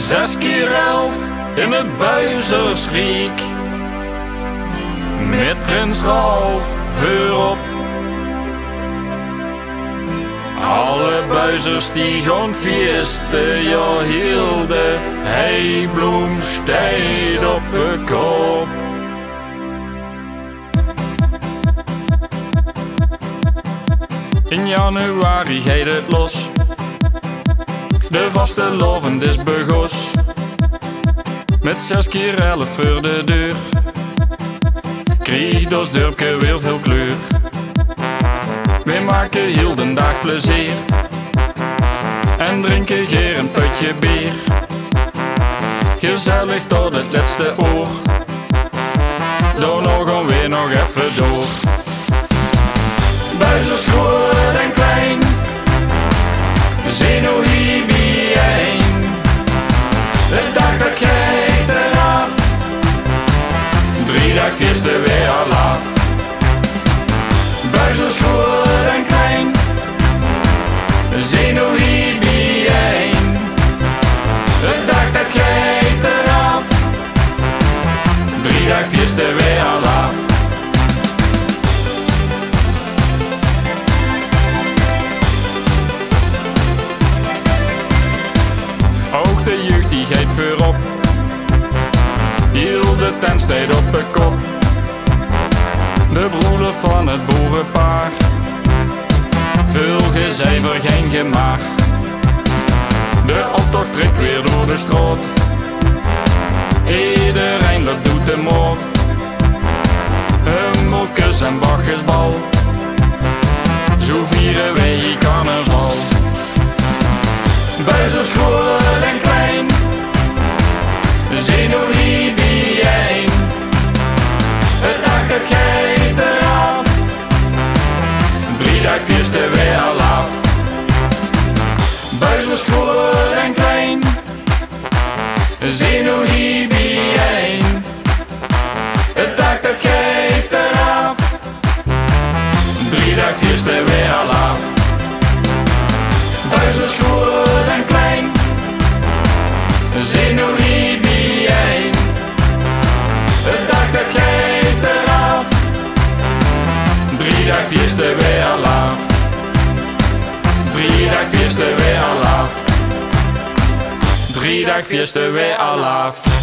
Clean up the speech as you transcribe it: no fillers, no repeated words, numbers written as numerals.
6 keer 11 in het Buizersriek. Met Prins Ralf voorop. Alle buizers die gaan feesten, ja hielden heibloem steed op de kop. In januari gaat het los, de vaste lovend is begos. Met 6 keer 11 voor de deur, kreeg dat dorpje weer veel kleur. We maken heel de dag plezier en drinken geer een putje bier. Gezellig tot het laatste oor, daarna gaan we nog even door. Buizers groot en klein, zeno hier bijeen. De dag dat gaat eraf, 3 dag feesten weer al af. Buizers groot en klein, zeno hier bijeen. De dag dat gaat eraf, 3 dag feesten weer al af. Ook de jeugd die gaat voorop, heel de tent staat op de kop. De broeder van het boerenpaar, veel gezever, geen gemaar. De optocht trekt weer door de straat, iedereen loopt doet de moord. Hummelkes en bakjesbal, zo vieren wij hier carnaval. Buizers groot en klein, zeno hier bijeen. Het dag het gaat eraf, 3 dag feesten weer al af. Buizers groot en klein, zeno hier bijeen. Het dag dat gaat eraf, 3 dag feesten weer al af. Buizers groot en klein, zeno hier bijeen. Het dag dat gaat eraf, 3 dag feesten weer al af. 3 dag feesten weer al af. 3 dag feesten weer al af.